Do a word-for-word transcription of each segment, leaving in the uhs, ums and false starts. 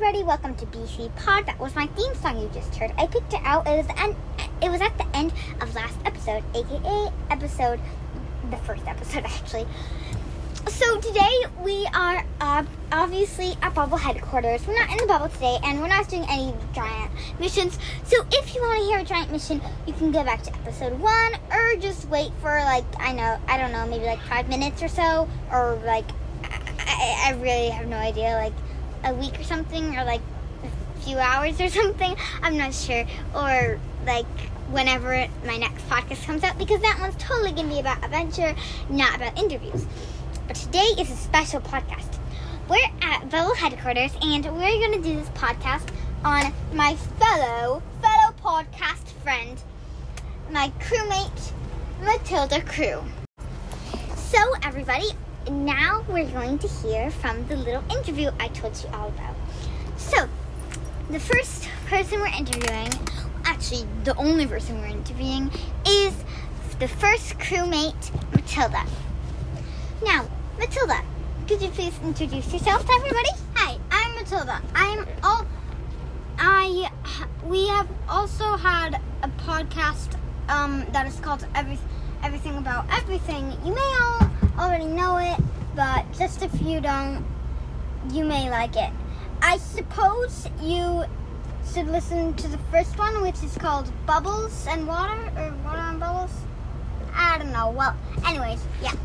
everybody, welcome to B C Pod. That was my theme song you just heard. I picked it out. It was and it was at the end of last episode, aka episode, the first episode actually. So today we are uh, obviously at Bubble headquarters. We're not in the bubble today, and we're not doing any giant missions. So if you want to hear a giant mission, you can go back to episode one, or just wait for like I know I don't know maybe like five minutes or so, or like I, I really have no idea like. a week or something, or like a few hours or something, I'm not sure, or like whenever my next podcast comes out, because that one's totally going to be about adventure, not about interviews. But today is a special podcast. We're at Bubble headquarters, and we're going to do this podcast on my fellow, fellow podcast friend, my crewmate, Matilda Crew. So everybody, now we're going to hear from the little interview I told you all about. So, the first person we're interviewing, actually the only person we're interviewing, is the first crewmate, Matilda. Now, Matilda, could you please introduce yourself to everybody? Hi, I'm Matilda. I'm all. I we have also had a podcast um, that is called Every, Everything About Everything. You may all already know it, but just if you don't, you may like it. I suppose you should listen to the first one, which is called Bubbles and Water, or Water and Bubbles. I don't know. Well, anyways, yeah.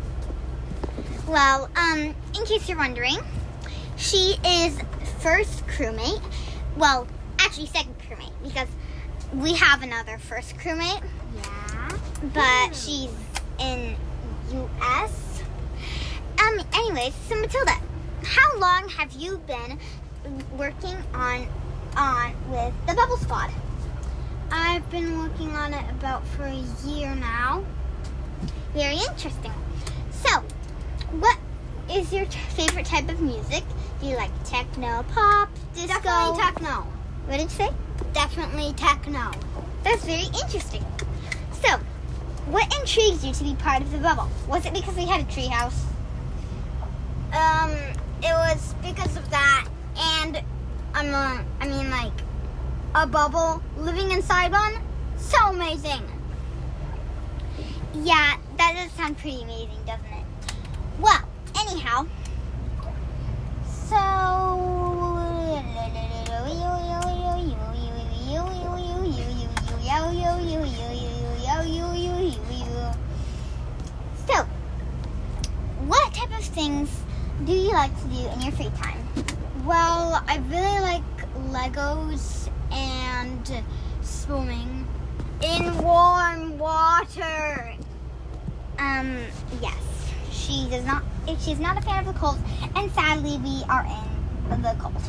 Well, um, in case you're wondering, she is first crewmate. Well, actually second crewmate, because we have another first crewmate. Yeah. But she's in U S Um, anyways, so Matilda, how long have you been working on on with the Bubble Squad? I've been working on it about for a year now. Very interesting. So, what is your t- favorite type of music? Do you like techno, pop, disco? Definitely techno. What did you say? Definitely techno. That's very interesting. So, what intrigued you to be part of the Bubble? Was it because we had a treehouse? Um, it was because of that, and I'm a, I mean, like, a bubble, living inside one, so amazing. Yeah, that does sound pretty amazing, doesn't it? Well, anyhow, so... So, what type of things do you like to do in your free time? Well, I really like Legos and swimming in warm water. Um, yes. She does not, she's not a fan of the cold, and sadly we are in the cold.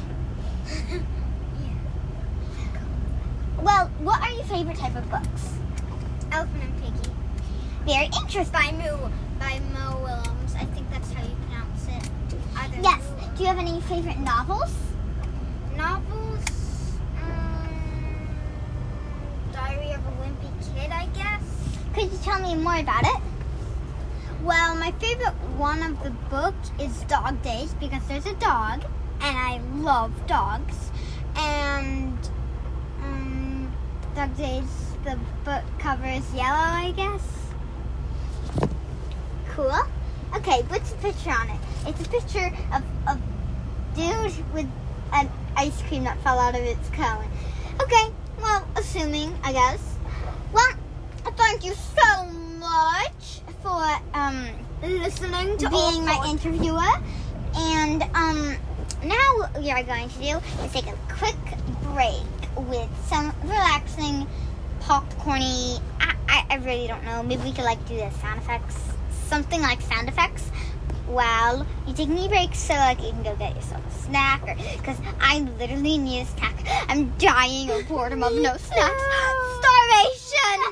Well, what are your favorite type of books? Elephant and Piggy. Very interesting. By Mo, by Mo Willems. I think that's how you pronounce it. Either Yes. Mo- Do you have any favorite novels? Novels? Um, Diary of a Wimpy Kid, I guess. Could you tell me more about it? Well, my favorite one of the book is Dog Days, because there's a dog, and I love dogs. And um, Dog Days, the book cover is yellow, I guess. Cool. Okay, what's the picture on it? It's a picture of a dude with an ice cream that fell out of its cone. Okay, well, assuming, I guess. Well, thank you so much for um Listening to being my all interviewer. And um now what we are going to do is take a quick break with some relaxing, popcorny, I, I, I really don't know, maybe we could like do the sound effects, something like sound effects while you take me breaks, so like you can go get yourself a snack, or because I literally need a snack. I'm dying of boredom of no snacks. Starvation!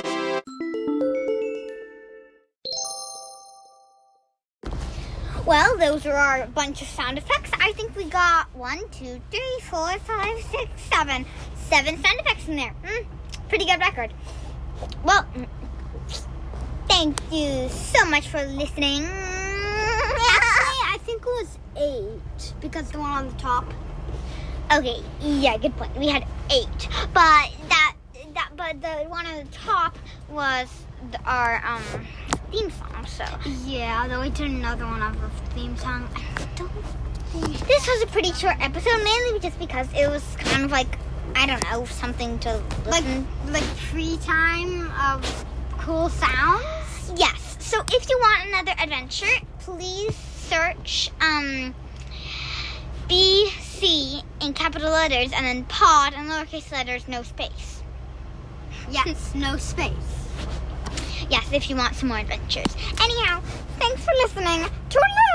Well, those are our bunch of sound effects. I think we got one, two, three, four, five, six, seven. Seven sound effects in there. Mm, pretty good record. Well, thank you so much for listening. Actually, I think it was eight because the one on the top. Okay, yeah, good point. We had eight, but that that but the one on the top was the, our um theme song. So Yeah, though we did another one of our theme song. I don't think this was a pretty short episode, mainly just because it was kind of like, I don't know, something to like listen. like free time of cool sounds. Yes. So if you want another adventure, please search um B C in capital letters and then pod in lowercase letters, no space. Yes, no space. Yes, if you want some more adventures. Anyhow, thanks for listening. Toodaloo!